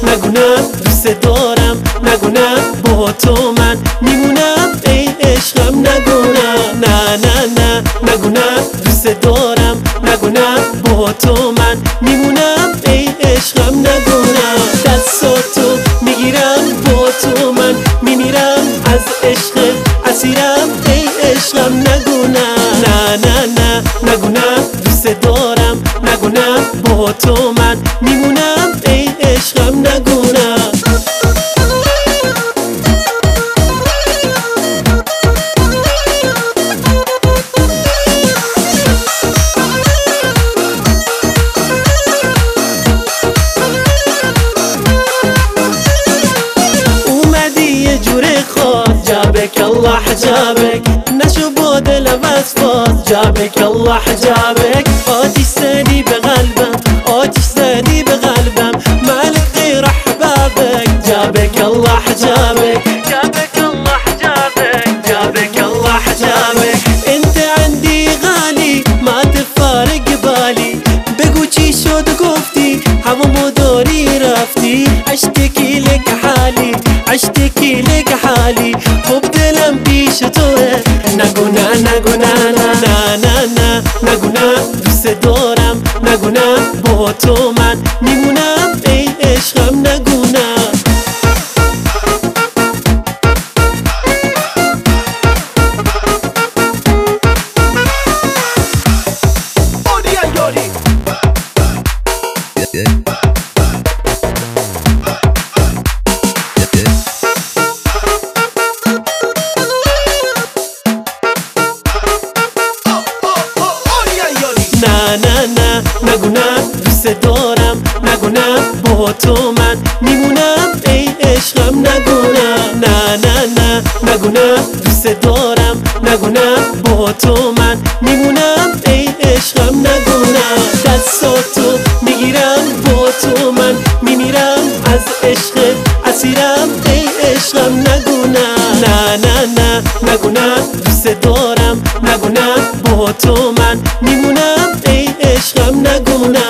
نگونم دوست دارم، نگونم با تو من میمونم ای عشقم، نگونم نه نه نه نگونم دوست دارم، نگونم با تو من میمونم ای عشقم، نگونم دستاتو میگیرم با تو من میمیرم از عشق اسیرم ای عشقم، نگونم نه نه نه نگونم دوست دارم، نگونم با تو من میمونم ای عشقم، نگونم جابك الله حجابك نشو بود لبس فاز، جابك الله حجابك آتش زادي بقلبم، آتش زادي بقلبم مالك غير احبابك، جابك الله حجابك، جابك الله حجابك، جابك الله حجابك انت عندي غالي ما تفارق بالي، بگو چی شد گفتی همو داری رفتی، اشتكي لك حالي اشتكي لك حالي خب دلم پیش توه، نگونه نگونه نه نه نه نه نگونه دوست دارم، نگونه با تو من میمونم ای عشقم، نگونه نه نه نه نگونم دوست دارم، نگونم با تو من میمونم ای عشقم، نگونم نه نه نه نگونم دوست دارم، نگونم با تو من میمونم ای عشقم، نگونم دستاتو میگیرم با تو من میمیرم از عشق اسیرم ای عشقم، نگونم نه نه نه نگونم دوست دارم، نگونم با تو من میمونم ای عشقم، نگونم